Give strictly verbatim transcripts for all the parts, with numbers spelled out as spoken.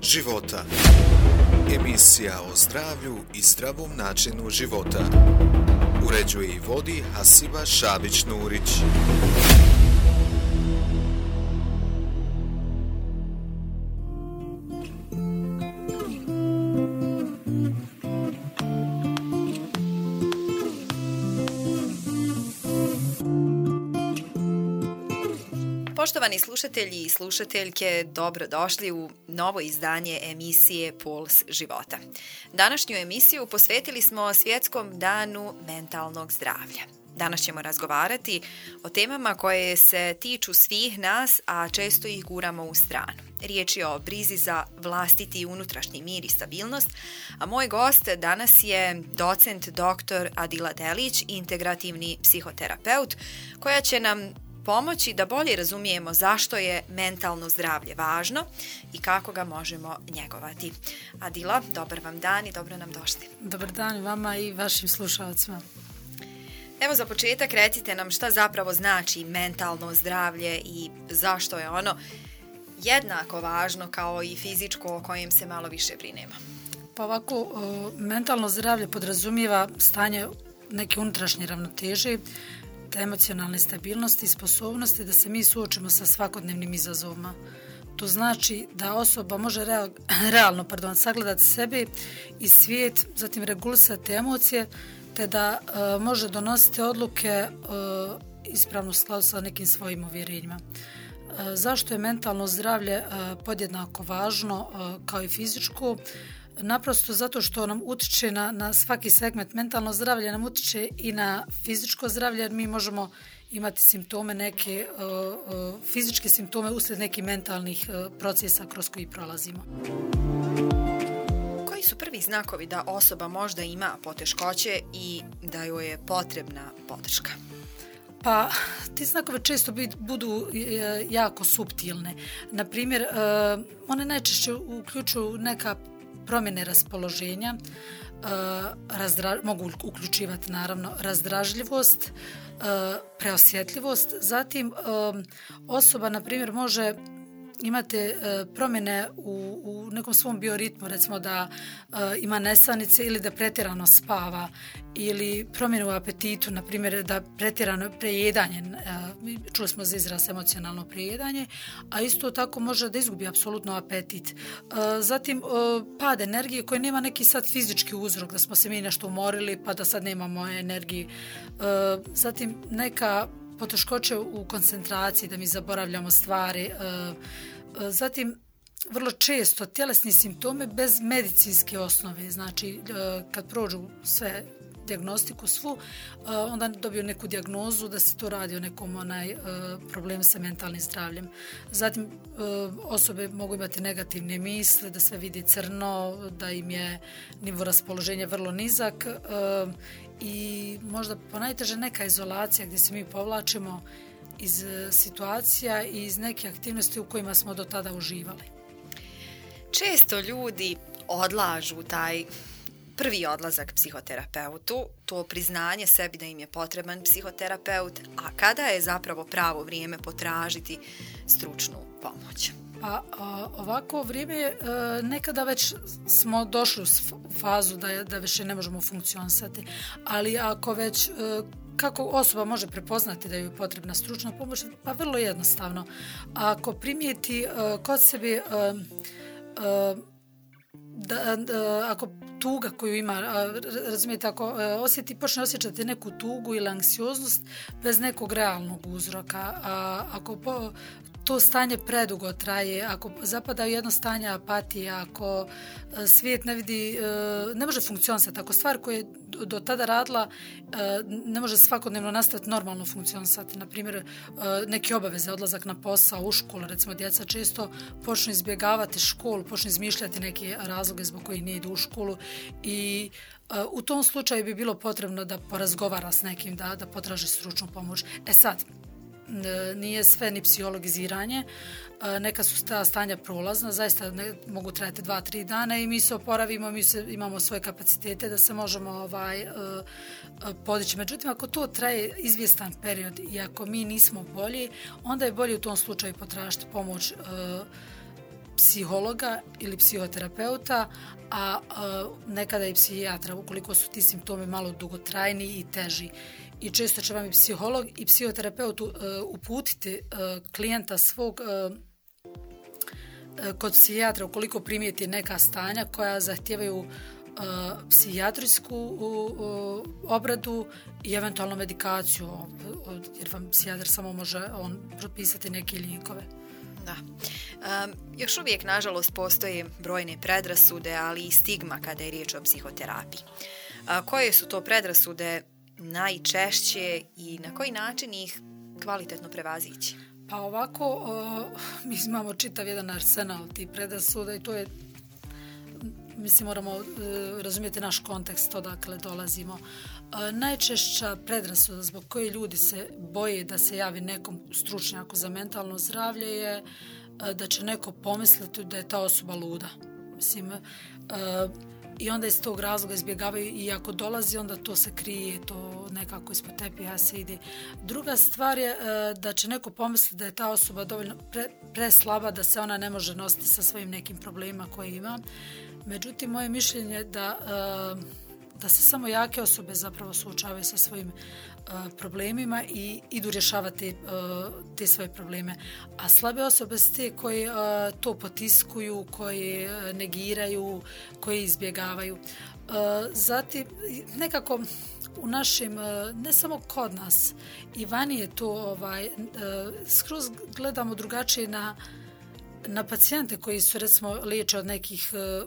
života. Emisija o zdravlju i zdravom načinu života. Uređuje i vodi Hasiba Šabić-Nurić. Poštovani slušatelji i slušateljke, dobrodošli u novo izdanje emisije Puls života. Današnju emisiju posvetili smo Svjetskom danu mentalnog zdravlja. Danas ćemo razgovarati o temama koje se tiču svih nas, a često ih guramo u stranu. Riječ je o brizi za vlastiti unutrašnji mir i stabilnost, a moj gost danas je docent doktor Adila Delić, integrativni psihoterapeut, koja će nam pomoći da bolje razumijemo zašto je mentalno zdravlje važno i kako ga možemo njegovati. Adila, dobar vam dan i dobro nam došli. Dobar dan vama i vašim slušalcima. Evo za početak recite nam šta zapravo znači mentalno zdravlje i zašto je ono jednako važno kao i fizičko o kojem se malo više brinemo. Pa ovako, mentalno zdravlje podrazumijeva stanje neke unutrašnje ravnoteže, te emocionalne stabilnosti i sposobnosti da se mi suočimo sa svakodnevnim izazovima. To znači da osoba može real, realno pardon, sagledati sebe i svijet, zatim regulisati emocije, te da e, može donositi odluke e, ispravno u skladu sa nekim svojim uvjerenjima. E, zašto je mentalno zdravlje e, podjednako važno e, kao i fizičko? Naprosto zato što nam utiče na, na svaki segment. Mentalno zdravlje nam utiče i na fizičko zdravlje, jer mi možemo imati simptome, neke uh, uh, fizičke simptome uslijed nekih mentalnih uh, procesa kroz koji prolazimo. Koji su prvi znakovi da osoba možda ima poteškoće i da joj je potrebna podrška? Pa, ti znakovi često budu jako suptilne. Naprimjer, uh, one najčešće uključuju neka promjene raspoloženja, razdra, mogu uključivati naravno razdražljivost, preosjetljivost. Zatim osoba, na primjer, može imati promjene u, u nekom svom bioritmu, recimo da ima nesanice ili da pretjerano spava, ili promjene u apetitu, na primjer da pretjerano prejedanje, čuli smo za izraz emocionalno prejedanje, a isto tako može da izgubi apsolutno apetit. Zatim pad energije koji nema neki sad fizički uzrok, da smo se mi nešto umorili pa da sad nemamo energije. Zatim neka poteškoće u koncentraciji, da mi zaboravljamo stvari. Zatim vrlo često tjelesni simptome bez medicinske osnove, znači kad prođu sve dijagnostiku svu, onda dobiju neku dijagnozu da se to radi o nekom onaj problemu sa mentalnim zdravljem. Zatim osobe mogu imati negativne misle, da sve vidi crno, da im je nivo raspoloženja vrlo nizak i možda ponajteže neka izolacija gdje se mi povlačimo iz situacija i iz neke aktivnosti u kojima smo do tada uživali. Često ljudi odlažu taj prvi odlazak psihoterapeutu, to priznanje sebi da im je potreban psihoterapeut, a kada je zapravo pravo vrijeme potražiti stručnu pomoć? Pa ovako vrijeme nekada već smo došli u fazu da, da više ne možemo funkcionisati, ali ako već kako osoba može prepoznati da joj je potrebna stručna pomoć? Pa vrlo jednostavno. Ako primijeti uh, kod sebe uh, uh, da, da, ako tuga koju ima, razumijete, ako uh, osjeti, počne osjećati neku tugu ili anksioznost bez nekog realnog uzroka, a ako po, to stanje predugo traje, ako zapada u jedno stanje apatije, ako svijet ne vidi, ne može funkcionisati, ako stvar koja je do tada radila ne može svakodnevno nastaviti normalno funkcionisati, na primjer neke obaveze, odlazak na posao, u školu, recimo djeca često počnu izbjegavati školu, počnu izmišljati neke razloge zbog kojih nije idu u školu i u tom slučaju bi bilo potrebno da porazgovara s nekim, da, da potraži stručnu pomoć. E sad, nije sve ni psihologiziranje, neka su ta stanja prolazna, zaista ne, mogu trajati dva, tri dana i mi se oporavimo, mi se, imamo svoje kapacitete da se možemo ovaj, podići. Međutim, ako to traje izvjestan period i ako mi nismo bolji, onda je bolje u tom slučaju potražiti pomoć psihologa ili psihoterapeuta, a nekada i psihijatra, ukoliko su ti simptomi malo dugotrajni i teži. I često će vam i psiholog i psihoterapeut uputiti klijenta svog kod psihijatra ukoliko primijeti neka stanja koja zahtijevaju psihijatrijsku obradu i eventualno medikaciju, jer vam psihijatar samo može on propisati neke lijekove. Da. Um, još uvijek, nažalost, postoje brojne predrasude, ali i stigma kada je riječ o psihoterapiji. A koje su to predrasude najčešće i na koji način ih kvalitetno prevazići? Pa ovako, uh, mi imamo čitav jedan arsenal tih predrasuda i to je, mislim, moramo uh, razumjeti naš kontekst, odakle dolazimo. Uh, najčešća predrasuda zbog koje ljudi se boje da se javi nekom stručnjaku za mentalno zdravlje je uh, da će neko pomisliti da je ta osoba luda. Mislim, uh, i onda iz tog razloga izbjegavaju i ako dolazi, onda to se krije, to nekako ispod tepija se ide. Druga stvar je uh, da će neko pomisliti da je ta osoba dovoljno pre, preslaba, da se ona ne može nositi sa svojim nekim problemima koje ima. Međutim, moje mišljenje je da, uh, da se samo jake osobe zapravo suočavaju sa svojim uh, problemima i idu rješavati uh, te svoje probleme. A slabe osobe su te koji uh, to potiskuju, koji uh, negiraju, koji izbjegavaju. Uh, zatim, nekako u našim, uh, ne samo kod nas, i vani je to, ovaj, uh, skroz gledamo drugačije na, na pacijente koji su, recimo, liječe od nekih uh,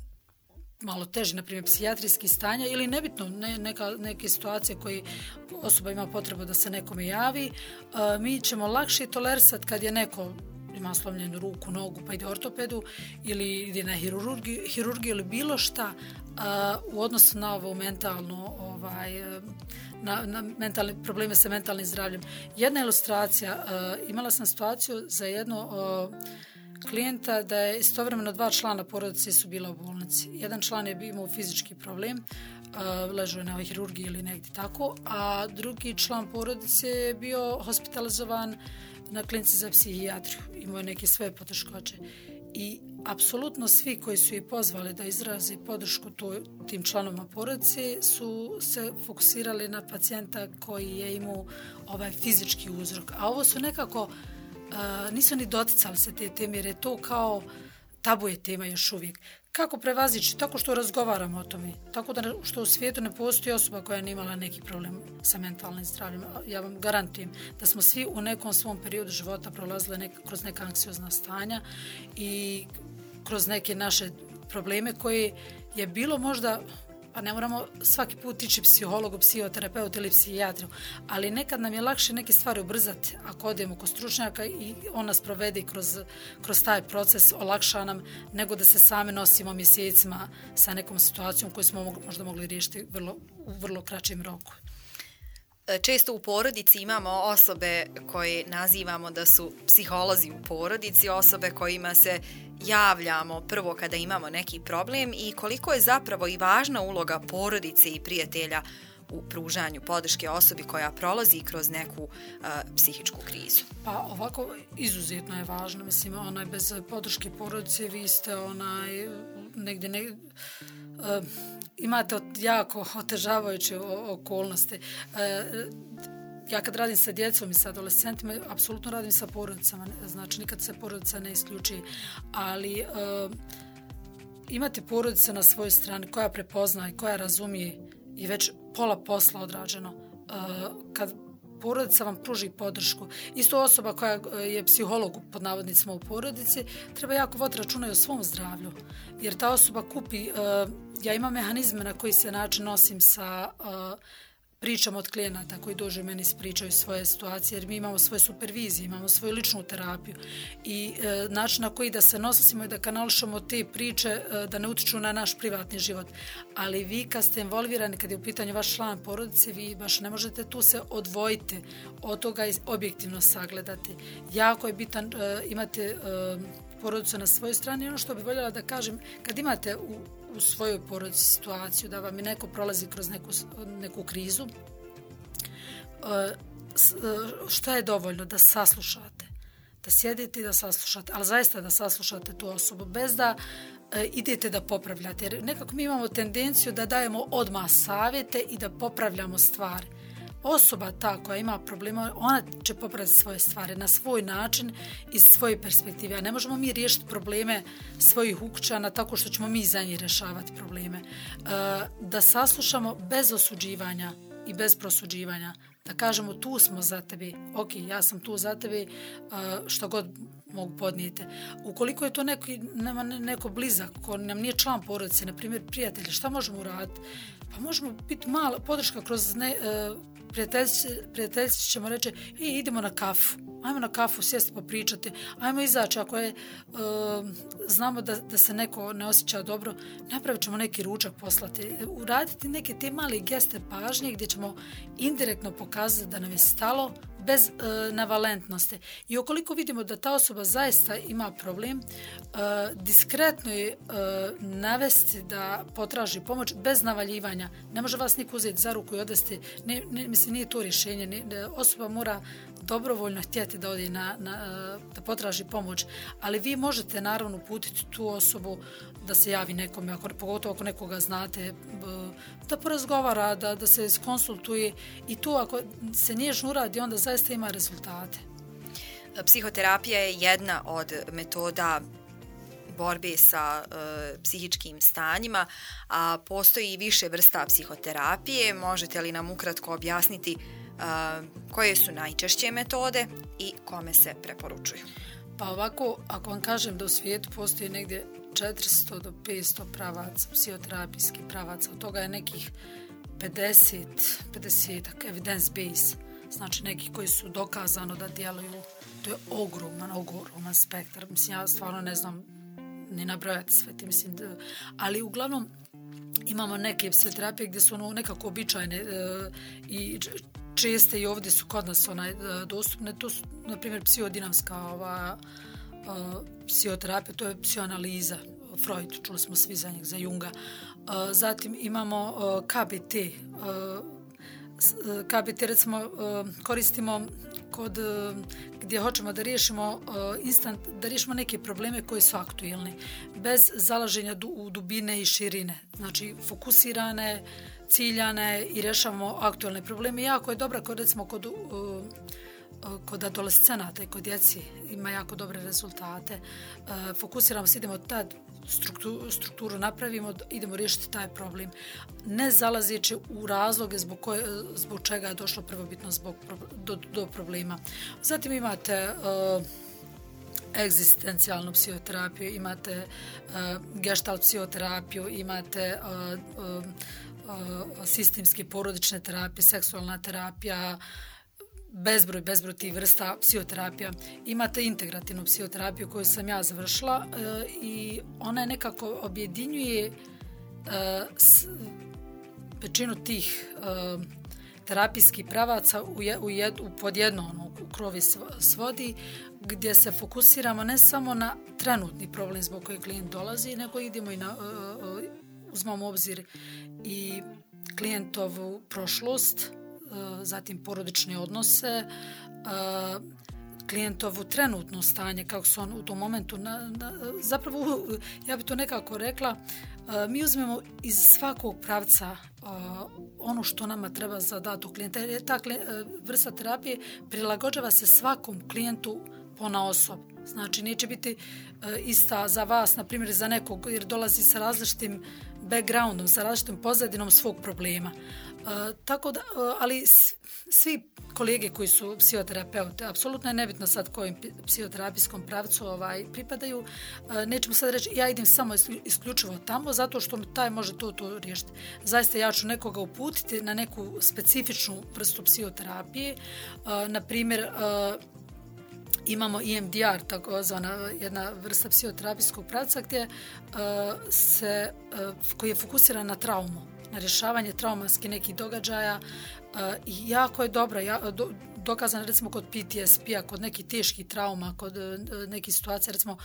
malo teži, na primjer, psihijatrijskih stanja ili nebitno ne, neka, neke situacije koje osoba ima potrebu da se nekome javi. Uh, mi ćemo lakše tolerisati kad je neko ima slomljenu ruku, nogu, pa ide ortopedu ili ide na hirurgiju, hirurgiju ili bilo šta uh, u odnosu na ovo mentalno, ovaj, na, na mentalne probleme sa mentalnim zdravljem. Jedna ilustracija, uh, imala sam situaciju za jedno uh, klijenta da je istovremeno dva člana porodice su bila u bolnici. Jedan član je imao fizički problem, uh, ležao je na hirurgiji ili negdje tako, a drugi član porodice je bio hospitalizovan na klinici za psihijatriju. Imao je neke svoje poteškoće. I apsolutno svi koji su je pozvali da izrazi podršku to, tim članovima porodice su se fokusirali na pacijenta koji je imao ovaj fizički uzrok. A ovo su nekako Uh, nisu ni doticali se te teme, jer je to kao tabu je tema još uvijek. Kako prevazići? Tako što razgovaramo o tome. Tako da što u svijetu ne postoji osoba koja nije imala neki problem sa mentalnim zdravljem. Ja vam garantujem da smo svi u nekom svom periodu života prolazili nek, kroz neka anksiozna stanja i kroz neke naše probleme koje je bilo možda, pa ne moramo svaki put ići psihologu, psihoterapeutu ili psihijatriju, ali nekad nam je lakše neke stvari ubrzati ako odemo kod stručnjaka i on nas provede kroz, kroz taj proces, olakša nam, nego da se sami nosimo mjesecima sa nekom situacijom koju smo možda mogli riješiti vrlo, u vrlo kraćem roku. Često u porodici imamo osobe koje nazivamo da su psiholozi u porodici, osobe kojima se javljamo prvo kada imamo neki problem i koliko je zapravo i važna uloga porodice i prijatelja u pružanju podrške osobi koja prolazi kroz neku uh, psihičku krizu. Pa ovako izuzetno je važno, mislim, onaj bez podrške porodice vi ste onaj negdje ne, uh, imate jako otežavajuće okolnosti. Uh, Ja kad radim sa djecom i sa adolescentima, apsolutno radim sa porodicama, znači nikad se porodica ne isključi, ali e, imate porodice na svojoj strani koja prepozna i koja razumije i već pola posla odrađeno. E, kad porodica vam pruži podršku, isto osoba koja je psiholog pod navodnicima u porodici, treba jako voditi računa i o svom zdravlju, jer ta osoba kupi, e, ja imam mehanizme na koji se način nosim sa e, pričam od klijenata koji dođu meni ispričaju svoje situacije, jer mi imamo svoje supervizije, imamo svoju ličnu terapiju i e, način na koji da se nosimo i da kanališemo te priče e, da ne utiču na naš privatni život. Ali vi kad ste involvirani, kad je u pitanju vaš član porodice, vi baš ne možete tu se odvojiti od toga i objektivno sagledati. Jako je bitan e, imate e, porodicu na svojoj strani. Ono što bih voljela da kažem, kad imate u u svojoj porodici situaciju, da vam je neko prolazi kroz neku, neku krizu, što je dovoljno? Da saslušate. da sjedite i da saslušate, ali zaista da saslušate tu osobu, bez da e, idete da popravljate. Jer nekako mi imamo tendenciju da dajemo odmah savjete i da popravljamo stvari. Osoba ta koja ima problema, ona će popraviti svoje stvari na svoj način iz svoje perspektive. A ne možemo mi riješiti probleme svojih ukućana tako što ćemo mi za njih rješavati probleme. E, da saslušamo bez osuđivanja i bez prosuđivanja. Da kažemo tu smo za tebe, ok, ja sam tu za tebe, što god mogu podnijeti. Ukoliko je to neko, nema neko blizak, ko nam nije član porodice, na primjer prijatelji, šta možemo uraditi? Pa možemo biti mala podrška kroz ne, prijateljci ćemo reći, i idemo na kafu, ajmo na kafu sjesti popričati, ajmo izaći ako je, uh, znamo da, da se neko ne osjeća dobro, napravit ćemo neki ručak poslati, uraditi neke te male geste pažnje gdje ćemo indirektno pokazati da nam je stalo bez uh, navalentnosti. I ukoliko vidimo da ta osoba zaista ima problem, uh, diskretno je uh, navesti da potraži pomoć bez navaljivanja. Ne može vas niko uzeti za ruku i odvesti, ne, ne, mislim, nije to rješenje. Ne, osoba mora dobrovoljno htjeti da odi na, na, da potraži pomoć, ali vi možete naravno uputiti tu osobu da se javi nekome, ako, pogotovo ako nekoga znate, da porazgovara, da, da se konsultuje i to ako se nježno uradi, onda zaista ima rezultate. Psihoterapija je jedna od metoda borbe sa e, psihičkim stanjima, a postoji i više vrsta psihoterapije. Možete li nam ukratko objasniti Uh, koje su najčešće metode i kome se preporučuju? Pa ovako, ako vam kažem da u svijetu postoji negdje četiristo do petsto pravaca, psihoterapijskih pravaca, od toga je nekih pedeset, pedesetak evidence base, znači neki koji su dokazano da djeluju, to je ogroman, ogroman spektar, mislim, ja stvarno ne znam ni nabrojati sve ti, mislim, da, ali uglavnom imamo neke psihoterapije gdje su ono nekako običajne e, i česte i ovdje su kod nas onaj, dostupne. To su, na primjer, psihodinamska ova, uh, psihoterapija, to je psihoanaliza, Freud, čuli smo svi za njeg, za Junga. Uh, zatim imamo uh, K B T. Uh, K B T recimo uh, koristimo kod uh, gdje hoćemo da riješimo uh, instant, da riješimo neke probleme koji su aktualni, bez zalaženja du, u dubine i širine. Znači, fokusirane, ciljane i rješavamo aktualne probleme. Jako je dobra kod, recimo, kod, uh, kod adolescenata i kod djeci ima jako dobre rezultate. Uh, fokusiramo se, idemo tad strukturu, strukturu napravimo, idemo riješiti taj problem. Ne zalazeći u razloge zbog, koje, zbog čega je došlo prvobitno zbog, do, do problema. Zatim imate uh, egzistencijalnu psihoterapiju, imate uh, gestalt psihoterapiju, imate uh, uh, uh, sistemske porodične terapije, seksualna terapija, bezbroj, bezbroj tih vrsta psihoterapija. Imate integrativnu psihoterapiju koju sam ja završila uh, i ona je nekako objedinjuje uh, s, većinu tih uh, terapijskih pravaca u, je, u, jed, u pod jedno ono, u krovi svodi, gdje se fokusiramo ne samo na trenutni problem zbog kojeg klijent dolazi, nego idemo i na, uh, uh, uzmamo u obzir i klijentovu prošlost, uh, zatim porodične odnose, uh, klijentovu trenutno stanje, kako su on u tom momentu, na, na, zapravo ja bih to nekako rekla, uh, mi uzmemo iz svakog pravca uh, ono što nama treba za datog klijenta. Jer ta klij, uh, vrsta terapije prilagođava se svakom klijentu ponaosob. Znači, neće biti uh, ista za vas, na primjer za nekog, jer dolazi sa različitim backgroundom, sa različitim pozadinom svog problema. Uh, tako da, uh, ali s, svi kolege koji su psihoterapeuti, apsolutno je nebitno sad kojim psihoterapijskom pravcu ovaj, pripadaju, uh, nećemo sad reći ja idem samo isključivo tamo zato što taj može to, to riješiti. Zaista ja ću nekoga uputiti na neku specifičnu vrstu psihoterapije, uh, na primjer uh, imamo E M D R, takozvana jedna vrsta psihoterapijskog pravca gdje uh, se, uh, koji je fokusiran na traumu, na rješavanje traumatskih nekih događaja uh, i jako je dobra, ja, do, dokazano recimo kod P T S P-a, kod nekih teških trauma, kod uh, nekih situacija, recimo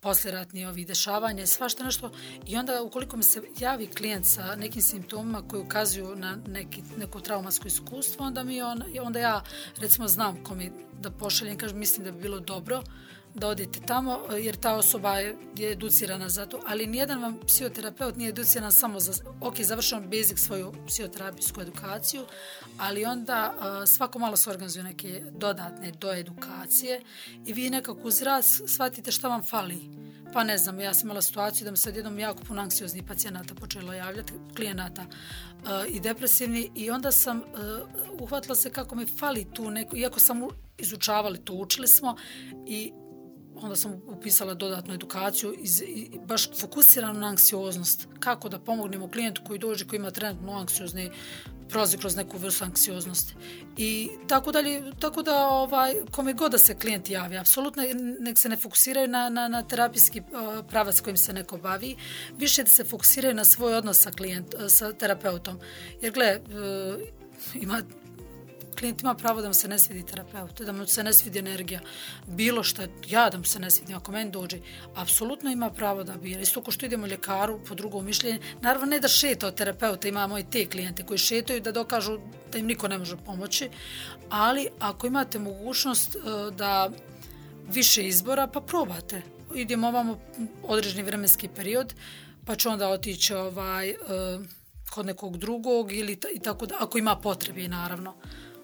posljeratni ovih dešavanja, svašta nešto. I onda ukoliko mi se javi klijent sa nekim simptomima koji ukazuju na neki, neko traumatsko iskustvo, onda, mi on, onda ja recimo znam ko mi da pošaljem, kažem mislim da bi bilo dobro da odete tamo, jer ta osoba je, je educirana za to, ali nijedan vam psihoterapeut nije educiran samo za, ok, završavam basic svoju psihoterapijsku edukaciju, ali onda uh, svako malo se organizuju neke dodatne doedukacije i vi nekako uz raz shvatite šta vam fali. Pa ne znam, ja sam imala situaciju da mi se odjednom jako puno anksioznih pacijenata počelo javljati, klijenata uh, i depresivni, i onda sam uh, uhvatila se kako mi fali tu neko, iako sam izučavali to, učili smo, i onda sam upisala dodatnu edukaciju iz, i baš fokusiranu na anksioznost. Kako da pomognemo klijentu koji dođe, koji ima trenutno anksiozni, prolazi kroz neku vrstu anksioznosti. I tako dalje, tako da ovaj, kome god da se klijent javi, apsolutno nek se ne fokusiraju na, na, na terapijski uh, pravac kojim se neko bavi, više da se fokusiraju na svoj odnos sa, klijent, uh, sa terapeutom. Jer gle, uh, ima klijent ima pravo da mu se ne svidi terapeut, da mu se ne svidi energija, bilo što, ja da mu se ne svidi, ako meni dođe, apsolutno ima pravo da bira. Isto ko što idemo ljekaru po drugo mišljenje, naravno ne da šeta od terapeuta, imamo i te klijente koji šetaju da dokažu da im niko ne može pomoći, ali ako imate mogućnost uh, da više izbora, pa probate. Idemo ovamo određeni vremenski period, pa će onda otići ovaj, uh, kod nekog drugog ili t- i tako da, ako ima potrebe, naravno.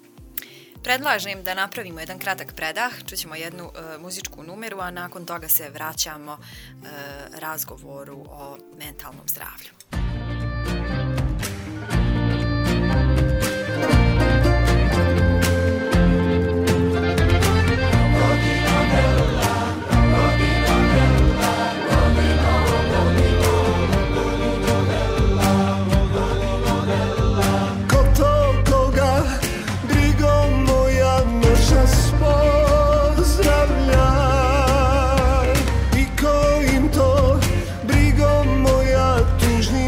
Predlažem da napravimo jedan kratak predah, čućemo jednu e, muzičku numeru, a nakon toga se vraćamo e, razgovoru o mentalnom zdravlju. Pozdravlja i ko im to brigom moja tužni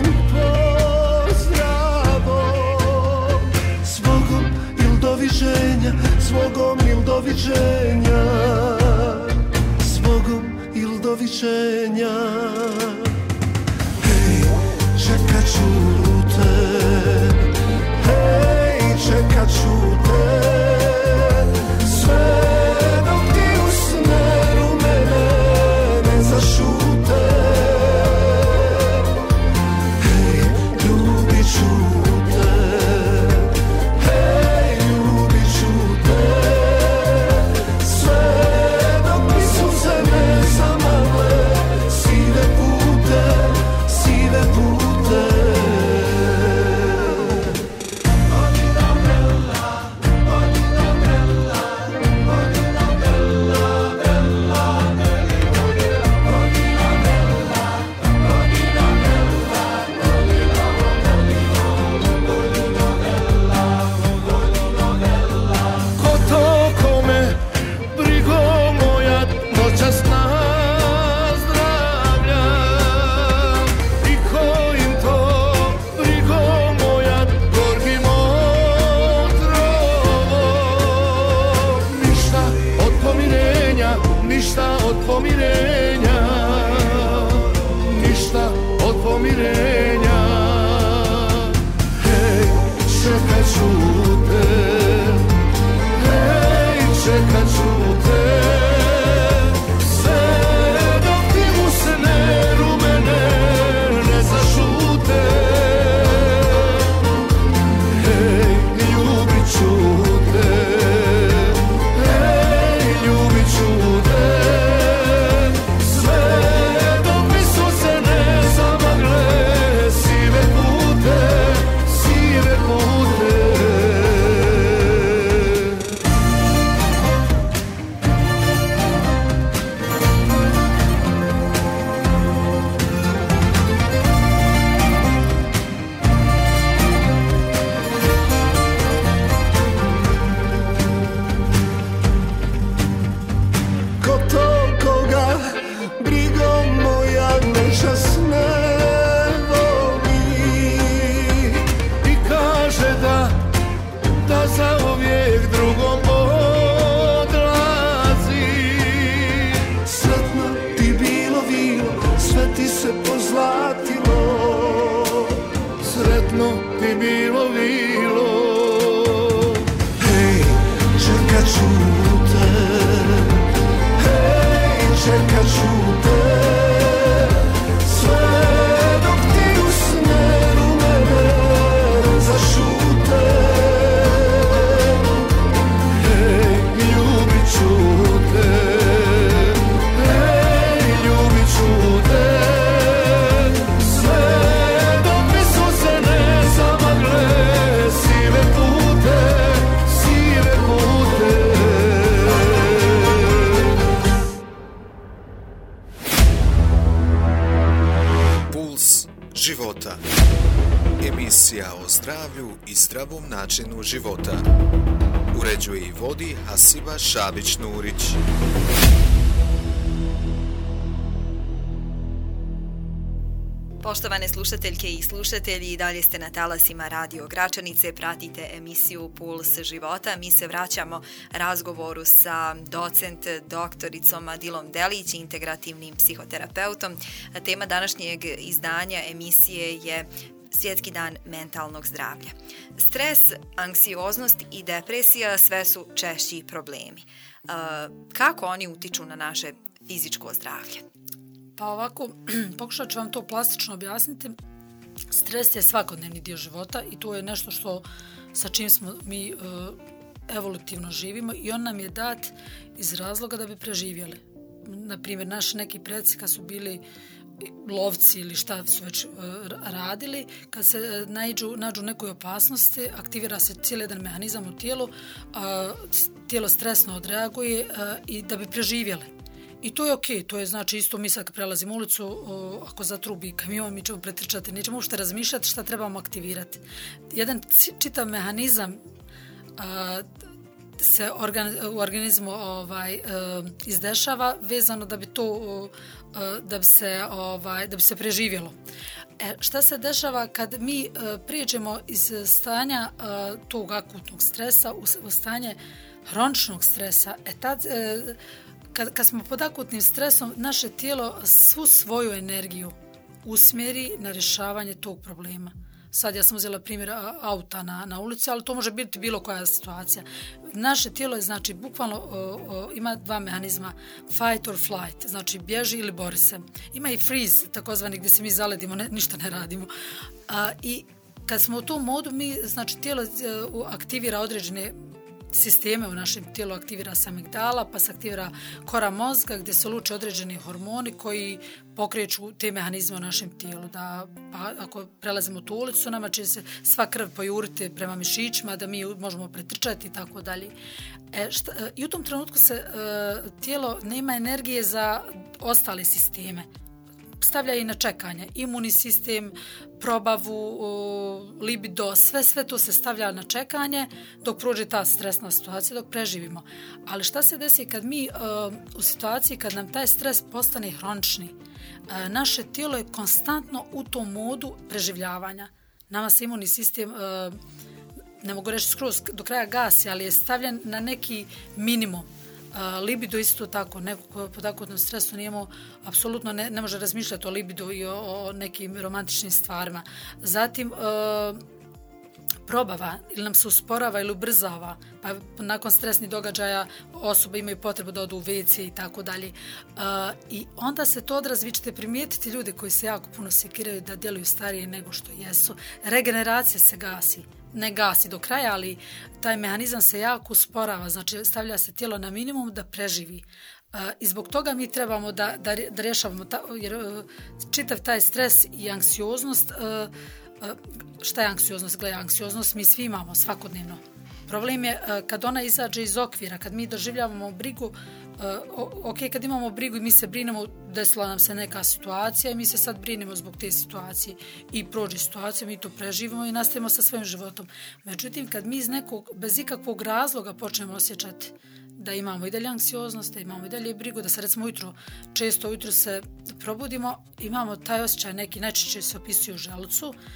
se pozlatilo, sretno ti bilo bilo. Hej, čekat ću te, hej, čekat ću te, sve dok ti u smeru mene zašute. Hej, ljubit ću te, hej, ljubit ću te, sve dok mi suze ne zamagle sive pute, sive pute. Puls života. Emisija o zdravlju i zdravom načinu života. Uređuje i vodi Hasiba Šabić-Nurić. Poštovane slušateljke i slušatelji, i dalje ste na talasima Radio Gračanice, pratite emisiju Puls života. Mi se vraćamo razgovoru sa docent doktoricom Adilom Delić, integrativnim psihoterapeutom. Tema današnjeg izdanja emisije je Svjetski dan mentalnog zdravlja. Stres, anksioznost i depresija sve su češći problemi. Kako oni utiču na naše fizičko zdravlje? Pa ovako, pokušat ću vam to plastično objasniti. Stres je svakodnevni dio života i to je nešto što sa čim smo mi uh, evolutivno živimo i on nam je dat iz razloga da bi preživjeli. Naprimjer, naši neki preci kad su bili lovci ili šta su već uh, radili, kad se uh, nađu, nađu nekoj opasnosti, aktivira se cijeli jedan mehanizam u tijelu, uh, tijelo stresno odreaguje uh, i da bi preživjeli. I to je okej, to je znači isto mi sad kad prelazimo ulicu, o, ako zatrubi kamion, mi ćemo pretrčati, nećemo uopšte razmišljati šta trebamo aktivirati. Jedan čitav mehanizam a, se organ, u organizmu ovaj, a, izdešava vezano da bi to a, da bi se, ovaj, da bi se preživjelo. E, šta se dešava kad mi a, prijeđemo iz stanja a, tog akutnog stresa u, u stanje hroničnog stresa, e tad e, Kad, kad smo pod akutnim stresom, naše tijelo svu svoju energiju usmjeri na rješavanje tog problema. Sad ja sam uzela primjer auta na, na ulici, ali to može biti bilo koja situacija. Naše tijelo je, znači, bukvalno o, o, ima dva mehanizma, fight or flight, znači bježi ili bori se. Ima i freeze, takozvani, gdje se mi zaledimo, ne, ništa ne radimo. A, I kad smo u tom modu, mi, znači, tijelo aktivira određene sisteme u našem tijelu, aktivira se amigdala, pa se aktivira kora mozga gdje se luče određeni hormoni koji pokreću te mehanizme u našem tijelu. Da, pa ako prelazimo tu ulicu, nama će se sva krv pojuriti prema mišićima, da mi možemo pretrčati i tako dalje. E, šta, I u tom trenutku se e, tijelo nema energije za ostale sisteme. Stavlja i na čekanje. Imunni sistem, probavu, libido, sve, sve to se stavlja na čekanje dok prođe ta stresna situacija, dok preživimo. Ali šta se desi kad mi u situaciji kad nam taj stres postane hronični? Naše tijelo je konstantno u tom modu preživljavanja. Nama se imunni sistem, ne mogu reći skroz do kraja gasi, ali je stavljen na neki minimum. Uh, libido isto tako, neko ko pod akutnom stresu nijemo, apsolutno ne, ne može razmišljati o libidu i o, o nekim romantičnim stvarima. Zatim uh, probava ili nam se usporava ili ubrzava, pa nakon stresnih događaja osobe imaju potrebu da odu u ve ce i tako dalje. I onda se to odrazi, vi ćete primijetiti ljude koji se jako puno sekiraju da djeluju starije nego što jesu. Regeneracija se gasi. Ne gasi do kraja, ali taj mehanizam se jako usporava, znači stavlja se tijelo na minimum da preživi. Uh, I zbog toga mi trebamo da, da, da rješavamo, ta, jer uh, čitav taj stres i anksioznost, uh, uh, šta je anksioznost? Gledaj, anksioznost mi svi imamo svakodnevno. Problem je uh, kad ona izađe iz okvira, kad mi doživljavamo brigu, uh, ok, kad imamo brigu i mi se brinemo, desila nam se neka situacija i mi se sad brinemo zbog te situacije i prođe situacija, mi to preživimo i nastavimo sa svojim životom. Međutim, kad mi iz nekog, bez ikakvog razloga počnemo osjećati da imamo i dalje anksioznost, da imamo i dalje brigu, da se recimo ujutro, često ujutro se probudimo, imamo taj osjećaj neki, najčešće se opisuje u želucu,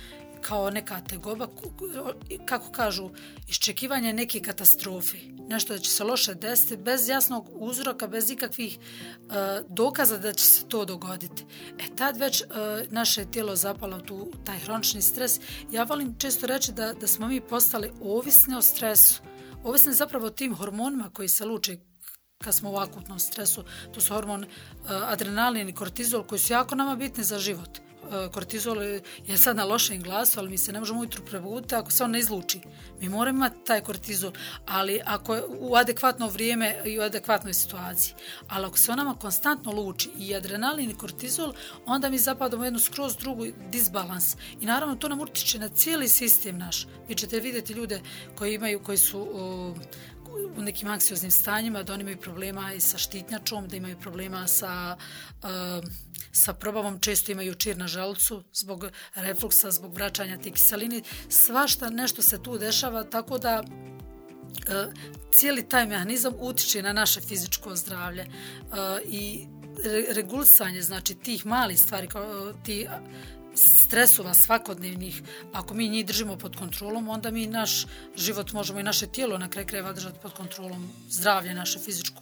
kao neka tegoba, kako kažu, iščekivanje neke katastrofe. Nešto da će se loše desiti bez jasnog uzroka, bez ikakvih uh, dokaza da će se to dogoditi. E tad već uh, naše tijelo zapalo tu taj hronični stres. Ja volim često reći da, da smo mi postali ovisni o stresu. Ovisni zapravo o tim hormonima koji se luče kad smo u akutnom stresu. To su hormon uh, adrenalin i kortizol koji su jako nama bitni za život. Kortizol je sad na lošem glasu, ali mi se ne možemo ujutru probuditi ako se on ne izluči. Mi moramo imati taj kortizol, ali ako je u adekvatno vrijeme i u adekvatnoj situaciji. Ali ako se on nama konstantno luči i adrenalin i kortizol, onda mi zapadamo u jednu skroz drugu disbalans. I naravno to nam utiče na cijeli sistem naš. Vi ćete vidjeti ljude koji imaju, koji su uh, u nekim anksioznim stanjima, da oni imaju problema i sa štitnjačom, da imaju problema sa, uh, sa probavom, često imaju čir na želucu zbog refluksa, zbog vraćanja te kiseline. Svašta nešto se tu dešava, tako da uh, cijeli taj mehanizam utiče na naše fizičko zdravlje uh, i re- regulisanje, znači tih malih stvari, kao ti stresova svakodnevnih, ako mi njih držimo pod kontrolom, onda mi naš život možemo i naše tijelo na kraju krajeva držati pod kontrolom, zdravlje naše fizičko.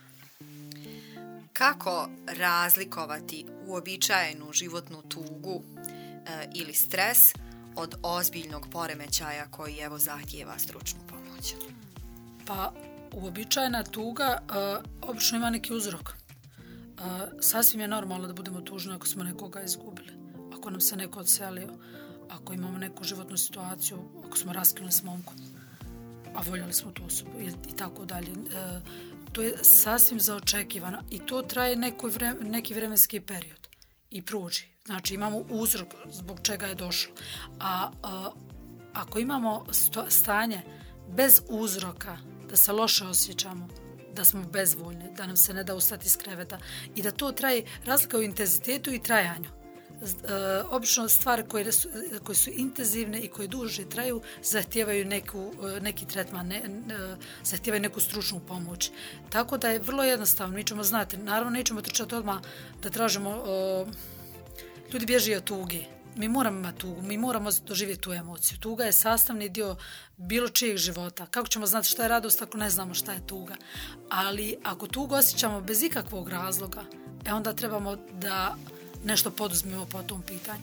Kako razlikovati uobičajenu životnu tugu e, ili stres od ozbiljnog poremećaja koji evo zahtijeva stručnu pomoć? Pa uobičajena tuga e, obično ima neki uzrok. E, sasvim je normalno da budemo tužni ako smo nekoga izgubili. Ako nam se neko odselio, ako imamo neku životnu situaciju, ako smo raskinuli s momkom, a voljeli smo tu osobu i, i tako dalje. E, to je sasvim zaočekivano i to traje neko vre, neki vremenski period i prođe. Znači imamo uzrok zbog čega je došlo. A, a ako imamo sto, stanje bez uzroka, da se loše osjećamo, da smo bezvoljni, da nam se ne da ustati iz kreveta i da to traje razlika u intenzitetu i trajanju. Uh, obično stvari koje su, koje su intenzivne i koje duže traju zahtijevaju neku, uh, neki tretman, ne, uh, zahtijevaju neku stručnu pomoć. Tako da je vrlo jednostavno, mi ćemo znati, naravno nećemo trčati odmah da tražimo, uh, ljudi bježi od tuge, mi moramo imati tugu, mi moramo doživjeti tu emociju. Tuga je sastavni dio bilo čijeg života. Kako ćemo znati šta je radost ako ne znamo šta je tuga? Ali ako tugu osjećamo bez ikakvog razloga, e onda trebamo da nešto poduzmemo po tom pitanju.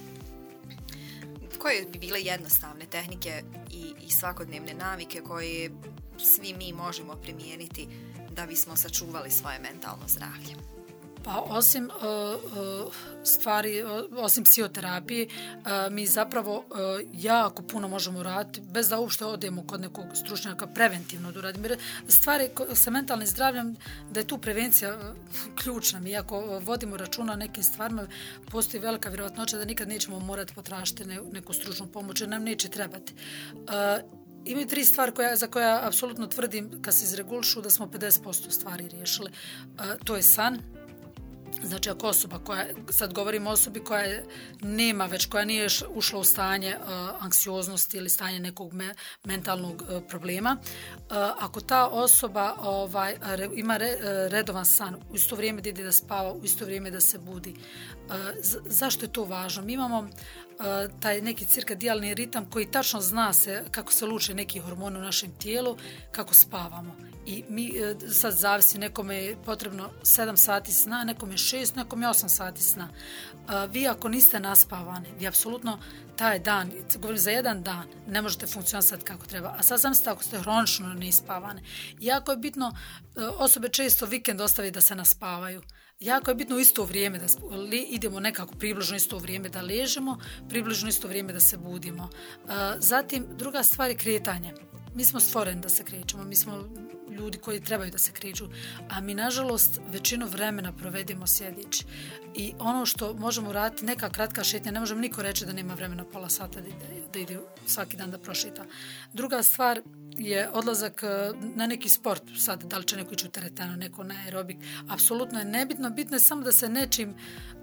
Koje bi bile jednostavne tehnike i, i svakodnevne navike koje svi mi možemo primijeniti da bismo sačuvali svoje mentalno zdravlje? Pa osim uh, uh, stvari, uh, osim psihoterapije, uh, mi zapravo uh, jako puno možemo raditi bez da uopšte odemo kod nekog stručnjaka preventivno da uradimo. Stvari sa mentalnim zdravljem, da je tu prevencija uh, ključna. Mi ako uh, vodimo računa o nekim stvarima, postoji velika vjerojatnoća da nikad nećemo morati potražiti ne, neku stručnu pomoć, jer nam neće trebati. Uh, Imaju tri stvari koja, za koje ja apsolutno tvrdim kad se izregulišu da smo pedeset posto stvari riješili. Uh, to je san. Znači ako osoba koja, sad govorimo o osobi koja nema već, koja nije ušla u stanje uh, anksioznosti ili stanje nekog me, mentalnog uh, problema, uh, ako ta osoba ovaj, re, ima re, redovan san, u isto vrijeme da ide da spava, u isto vrijeme da se budi. Uh, z, zašto je to važno? Mi imamo uh, taj neki cirkadijalni ritam koji tačno zna se kako se luče neki hormoni u našem tijelu, kako spavamo. I mi sad zavisi, nekome je potrebno sedam sati sna, nekome je šest, nekome je osam sati sna. A, vi ako niste naspavani, vi apsolutno taj dan, govorim za jedan dan, ne možete funkcionisati kako treba. A sad zamislite ako ste hronično neispavani. Jako je bitno, osobe često vikend ostavi da se naspavaju. Jako je bitno u isto vrijeme da li, idemo nekako približno isto vrijeme da ležemo, približno isto vrijeme da se budimo. A, zatim, druga stvar je kretanje. Mi smo stvoreni da se krećemo, mi smo ljudi koji trebaju da se kreću, a mi nažalost većinu vremena provedimo sjedići. I ono što možemo raditi, neka kratka šetnja, ne možemo niko reći da nema vremena pola sata da ide, da ide svaki dan da prošeta. Druga stvar je odlazak na neki sport, sad da li će neko ići u teretanu, neko na aerobik, apsolutno je nebitno, bitno je samo da se nečim,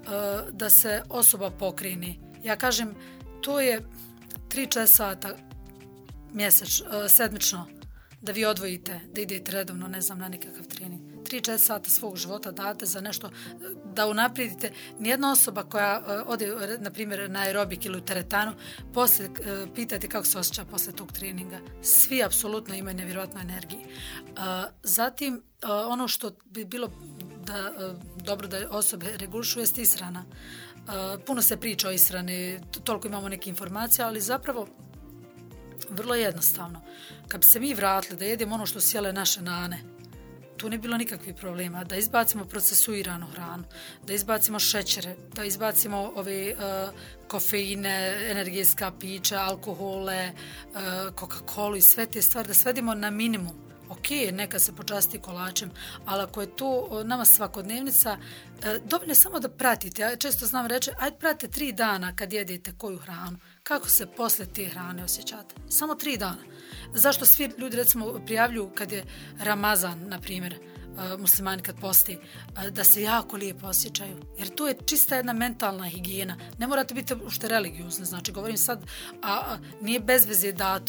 da se osoba pokrini. Ja kažem, to je tri četiri sata mjeseć, sedmično, da vi odvojite, da idete redovno, ne znam, na nekakav trening. tri četiri sata svog života date za nešto da unaprijedite. Nijedna osoba koja uh, ode, na primjer, na aerobik ili u teretanu, poslije uh, pitajte kako se osjeća poslije tog treninga. Svi apsolutno imaju nevjerojatnu energiju. Uh, zatim, uh, ono što bi bilo da, uh, dobro da osobe regulišu jest ishrana. Uh, puno se priča o ishrani, toliko imamo neke informacije, ali zapravo vrlo jednostavno. Kad bi se mi vratili da jedemo ono što sjele naše nane, tu ne bilo nikakvih problema. Da izbacimo procesuiranu hranu, da izbacimo šećere, da izbacimo ove uh, kofeine, energetska pića, alkohole, uh, Coca-Colu i sve te stvari, da svedimo na minimum. Ok, neka se počasti kolačem, ali ako je to nama svakodnevnica, dovoljno je samo da pratite. Ja često znam reći, ajde pratite tri dana kad jedete koju hranu. Kako se poslije te hrane osjećate? Samo tri dana. Zašto svi ljudi recimo prijavljuju kad je Ramazan, na primjer, muslimani kad posti, da se jako lijepo osjećaju. Jer to je čista jedna mentalna higijena. Ne morate biti ušte religiozni. Znači, govorim sad, a nije bez veze da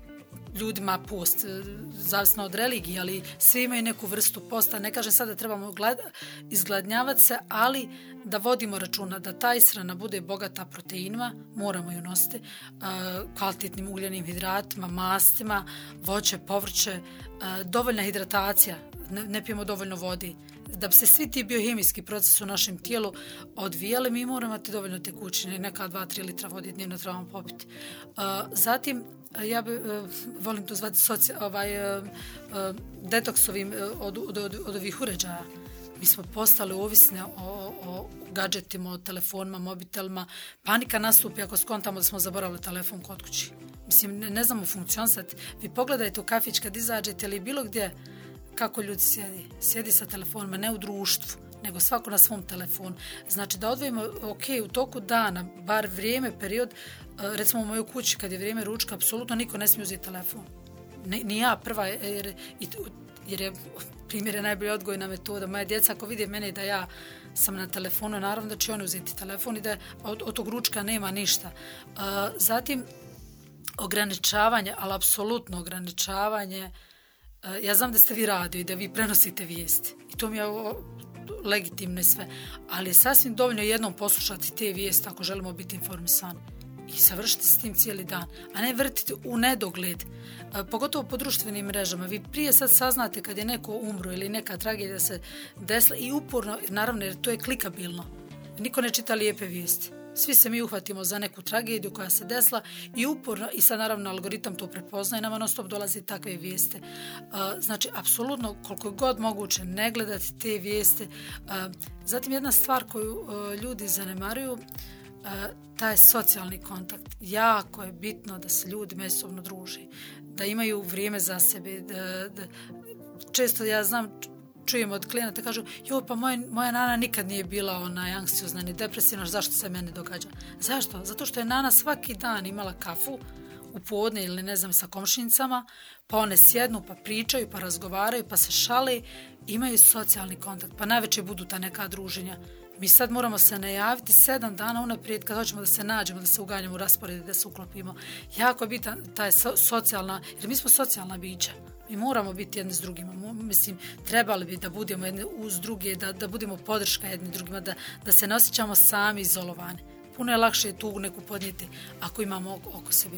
ljudima post, zavisno od religije, ali svi imaju neku vrstu posta. Ne kažem sad da trebamo gleda, izgladnjavati se, ali da vodimo računa da ta ishrana bude bogata proteinima, moramo ju nositi, uh, kvalitetnim ugljenim hidratima, mastima, voće, povrće, uh, dovoljna hidratacija, ne, ne pijemo dovoljno vodi. Da bi se svi ti biohemijski procesi u našem tijelu odvijali, mi moramo imati dovoljno tekućine, neka dva tri litra vode dnevno trebamo popiti. Uh, zatim, ja bi, uh, volim to zvati soci, ovaj, uh, uh, detoksovim uh, od, od, od, od ovih uređaja. Mi smo postali ovisni o, o gadžetima, o telefonima, mobitelima. Panika nastupi ako skontamo da smo zaboravili telefon kod kući. Mislim, ne, ne znamo funkcionisati. Vi pogledajte u kafić kad izađete ili bilo gdje kako ljudi sjedi. Sjedi sa telefonima, ne u društvu, nego svako na svom telefonu. Znači da odvojimo, ok, u toku dana, bar vrijeme, period, recimo u mojoj kući kad je vrijeme ručka, apsolutno niko ne smije uzeti telefon. Ni, ni ja prva, jer, jer je primjer je najbolja odgojna metoda. Moja djeca ako vide mene da ja sam na telefonu, naravno da će oni uzeti telefon i da od, od tog ručka nema ništa. Uh, zatim, ograničavanje, ali apsolutno ograničavanje. Uh, ja znam da ste vi radio i da vi prenosite vijesti. I to mi je o, legitimno i sve. Ali je sasvim dovoljno jednom poslušati te vijesti ako želimo biti informisani. I savršiti s tim cijeli dan, a ne vrtiti u nedogled, e, pogotovo po društvenim mrežama. Vi prije sad saznate kad je neko umro ili neka tragedija se desila i uporno, naravno jer to je klikabilno. Niko ne čita lijepe vijesti. Svi se mi uhvatimo za neku tragediju koja se desila i uporno, i sad naravno algoritam to prepoznaje, nama non stop dolazi takve vijeste. E, znači, apsolutno koliko god moguće ne gledati te vijeste. E, zatim jedna stvar koju e, ljudi zanemaruju, Uh, taj socijalni kontakt. Jako je bitno da se ljudi međusobno druže, da imaju vrijeme za sebe. Da, da, često ja znam, čujem od klijenata, kažu, joj, pa moj, moja nana nikad nije bila onaj anksiozna ni depresivna, zašto se meni događa? Zašto? Zato što je nana svaki dan imala kafu u podne ili ne znam sa komšinicama, pa one sjednu, pa pričaju, pa razgovaraju, pa se šale, imaju socijalni kontakt, pa navečer budu ta neka druženja. Mi sad moramo se najaviti sedam dana unaprijed kad hoćemo da se nađemo, da se uganjamo u raspored, da se uklopimo. Jako je bitan taj so, socijalna, jer mi smo socijalna bića. Mi moramo biti jedni s drugima. Mislim, trebali bi da budemo jedni uz druge, da, da budemo podrška jedni drugima, da, da se ne osjećamo sami izolovani. Puno je lakše tu neku podnijeti ako imamo oko, oko sebe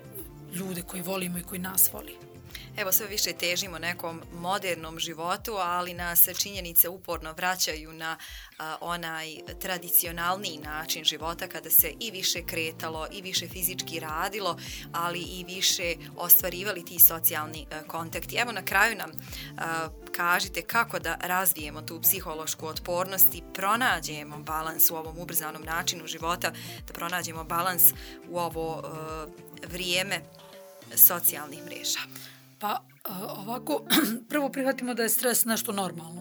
ljude koji volimo i koji nas voli. Evo, sve više težimo nekom modernom životu, ali nas činjenice uporno vraćaju na a, onaj tradicionalniji način života kada se i više kretalo i više fizički radilo, ali i više ostvarivali ti socijalni a, kontakti. Evo, na kraju nam a, kažite kako da razvijemo tu psihološku otpornost i pronađemo balans u ovom ubrzanom načinu života, da pronađemo balans u ovo a, vrijeme socijalnih mreža. Pa ovako, prvo prihvatimo da je stres nešto normalno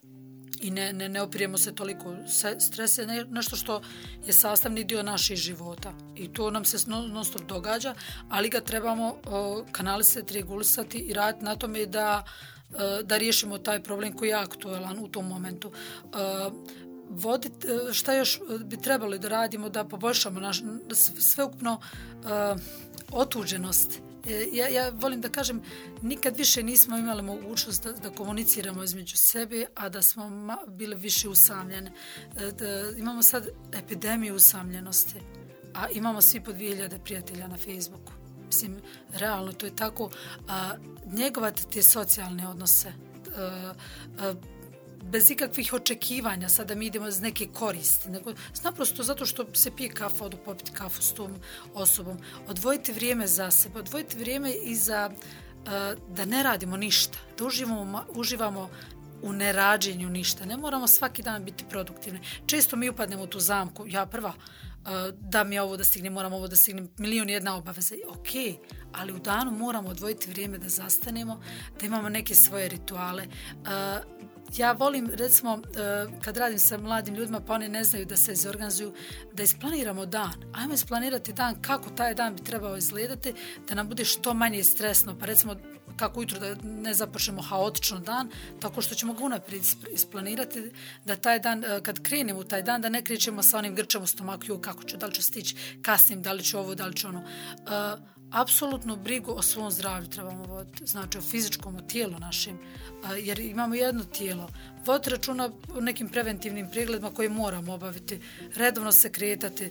i ne, ne, ne opiremo se toliko. Stres je nešto što je sastavni dio naših života i to nam se non stop događa, ali ga trebamo uh, kanalisati, regulisati i raditi na tome da, uh, da riješimo taj problem koji je aktualan u tom momentu. Uh, vodit, šta još bi trebali da radimo da poboljšamo naš, sveukupno uh, otuđenost Ja, ja volim da kažem, nikad više nismo imali mogućnost da, da komuniciramo između sebe, a da smo ma, bili više usamljeni. Da, imamo sad epidemiju usamljenosti, a imamo svi po dvije hiljade prijatelja na Facebooku. Mislim, realno to je tako. A, njegovati te socijalne odnose, a, a, bez ikakvih očekivanja, sada mi idemo iz neke koristi, nego naprosto zato što se pije kafa, odu popiti kafu s tom osobom. Odvojiti vrijeme za sebe, odvojiti vrijeme i za uh, da ne radimo ništa, da uživamo, uživamo u nerađenju ništa. Ne moramo svaki dan biti produktivni. Često mi upadnemo u tu zamku, ja prva, uh, da mi ovo da stignem, moram ovo da stignem, milion jedna obaveza. Ok, ali u danu moramo odvojiti vrijeme da zastanemo, da imamo neke svoje rituale. Uh, Ja volim, recimo, kad radim sa mladim ljudima, pa oni ne znaju da se izorganizuju, da isplaniramo dan. Ajmo isplanirati dan kako taj dan bi trebao izgledati, da nam bude što manje stresno. Pa recimo, kako ujutro da ne započnemo haotično dan, tako što ćemo ga unaprijed isplanirati, da taj dan, kad krenemo u taj dan, da ne krećemo sa onim grčem u stomaku, jo, kako ću, da li ću stići kasnim, da li ću ovo, da li ću ono. Uh, apsolutno brigu o svom zdravlju trebamo voditi, znači o fizičkom, o tijelu našim, jer imamo jedno tijelo. Voditi računa o nekim preventivnim pregledima koje moramo obaviti, redovno se kretati,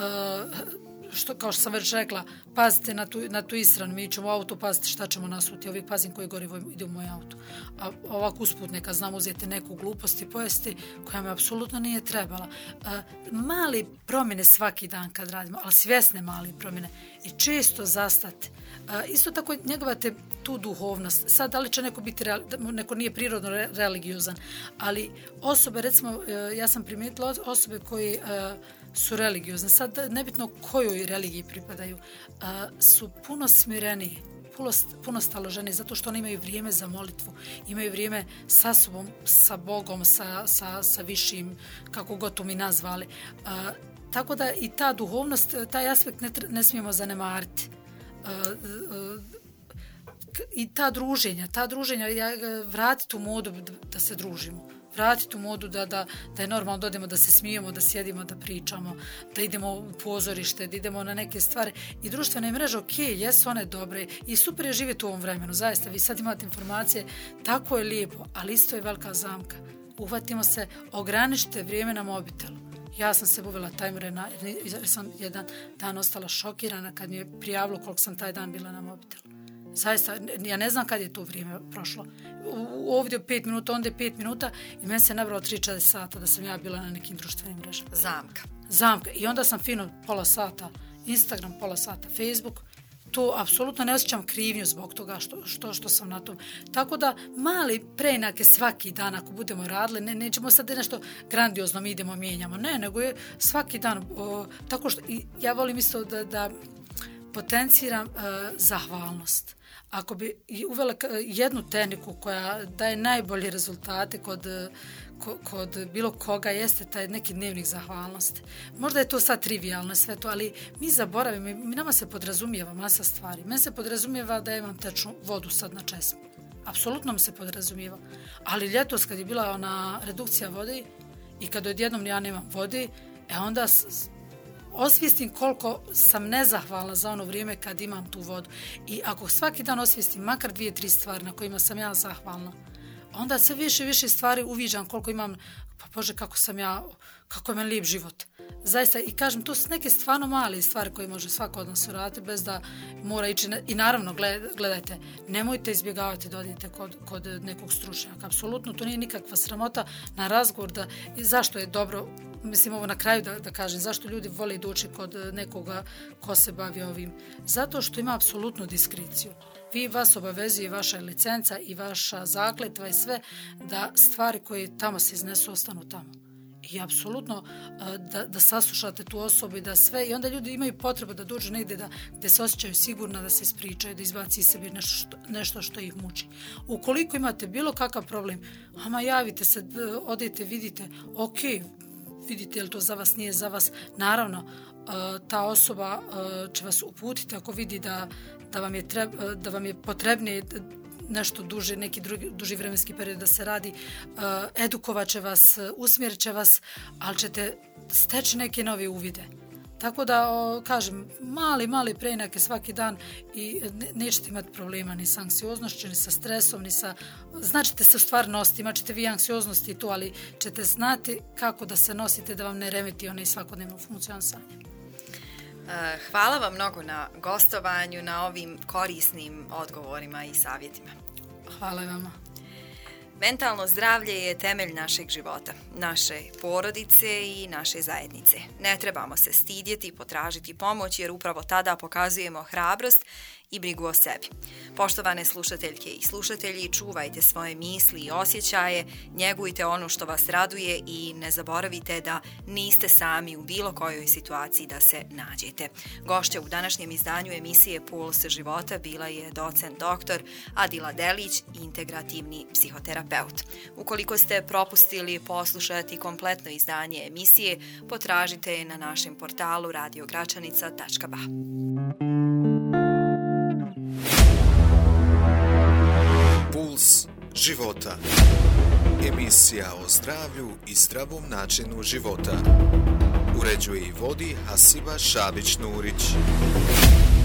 što, kao što sam već rekla, pazite na tu, na tu ishranu, mi ćemo u auto paziti šta ćemo nasuti, uvijek pazim koje gorivo ide u moj auto. A ovako usput neka znam uzeti neku glupost i pojesti koja me apsolutno nije trebala. A, mali promjene svaki dan kad radimo, ali svjesne mali promjene i često zastati. A, isto tako njegovate tu duhovnost. Sad, da li će neko biti, neko nije prirodno re, religiozan, ali osobe, recimo, ja sam primijetila osobe koji su religiozne, sad nebitno kojoj religiji pripadaju, su puno smireniji, puno, puno staloženiji, zato što oni imaju vrijeme za molitvu, imaju vrijeme sa sobom, sa Bogom, sa, sa, sa višim, kako god to mi nazvali. Tako da i ta duhovnost, taj aspekt ne, ne smijemo zanemariti. I ta druženja, ta druženja, vratiti u modu da se družimo. Vratiti u modu da, da, da je normalno da odemo, da se smijemo, da sjedimo, da pričamo, da idemo u pozorište, da idemo na neke stvari. I društvene mreže, ok, jesu one dobre i super je živjeti u ovom vremenu. Zaista, vi sad imate informacije, tako je lijepo, ali isto je velika zamka. Uhvatimo se, ograničite vrijeme na mobitelu. Ja sam se uvela tajmere, na, jer sam jedan dan ostala šokirana kad mi je prijavilo koliko sam taj dan bila na mobitelu. Zaista, ja ne znam kad je to vrijeme prošlo. Ovdje pet minuta, onda je pet minuta i meni se nabralo tri četiri sata da sam ja bila na nekim društvenim mrežama. Zamka. Zamka. I onda sam fino pola sata Instagram, pola sata Facebook. To apsolutno ne osjećam krivnju zbog toga što, što, što sam na tom. Tako da mali preinake svaki dan ako budemo radili, ne, nećemo sad nešto grandiozno mi idemo mijenjamo. Ne, nego je svaki dan. O, tako što i ja volim isto da, da potenciram uh, zahvalnost. Ako bi uvela jednu tehniku koja daje najbolje rezultate kod, kod bilo koga, jeste taj neki dnevnik zahvalnosti. Možda je to sad trivijalno sve to, ali mi zaboravimo, mi nama se podrazumijeva masa stvari. Meni se podrazumijeva da imam tečnu vodu sad na česmi. Apsolutno mi se podrazumijeva. Ali ljetos kad je bila ona redukcija vode i kad odjednom ja nemam vode, e onda osvijestim koliko sam nezahvalna za ono vrijeme kad imam tu vodu. I ako svaki dan osvijestim makar dvije, tri stvari na kojima sam ja zahvalna, onda sve više više stvari uviđam koliko imam, pa Bože, kako sam ja, kako je meni lijep život. Zaista, i kažem, to su neke stvarno male stvari koje može svako od nas uraditi bez da mora ići. I naravno, gledajte, nemojte izbjegavati da odite kod, kod nekog stručnjaka. Apsolutno, to nije nikakva sramota na razgovor da, zašto je dobro, mislim ovo na kraju da, da kažem, zašto ljudi vole doći kod nekoga ko se bavi ovim. Zato što ima apsolutnu diskriciju. Vi vas obavezuje vaša licenca i vaša zakletva i sve da stvari koje tamo se iznesu ostanu tamo. I apsolutno da, da saslušate tu osobu i da sve, i onda ljudi imaju potrebu da dođu negdje da, gdje se osjećaju sigurno, da se ispričaju, da izbaci iz sebi nešto što, nešto što ih muči. Ukoliko imate bilo kakav problem, ama javite se, odete, vidite, ok, vidite je li to za vas, nije za vas. Naravno, ta osoba će vas uputiti ako vidi da, da, vam, je treb, da vam je potrebnije nešto duže, neki drugi, duži vremenski period da se radi, uh, edukovat će vas, usmjerit će vas, ali ćete steći neke nove uvide. Tako da, o, kažem, mali, mali preinake svaki dan i ne, nećete imati problema ni sa anksioznošću, ni sa stresom, ni sa... Značite se u stvari nositi, imat ćete vi anksioznosti i tu, ali ćete znati kako da se nosite da vam ne remeti onaj svakodnevno funkcionisanje. Hvala vam mnogo na gostovanju, na ovim korisnim odgovorima i savjetima. Hvala vama. Mentalno zdravlje je temelj našeg života, naše porodice i naše zajednice. Ne trebamo se stidjeti i potražiti pomoć jer upravo tada pokazujemo hrabrost i brigu o sebi. Poštovane slušateljke i slušatelji, čuvajte svoje misli i osjećaje, njegujte ono što vas raduje i ne zaboravite da niste sami u bilo kojoj situaciji da se nađete. Gošća u današnjem izdanju emisije Puls života bila je docent doktor Adila Delić, integrativni psihoterapeut. Ukoliko ste propustili poslušati kompletno izdanje emisije, potražite je na našem portalu radio gračanica tačka ba. Puls života. Emisija o zdravlju i zdravom načinu života. Uređuje i vodi Hasiba Šabić-Nurić.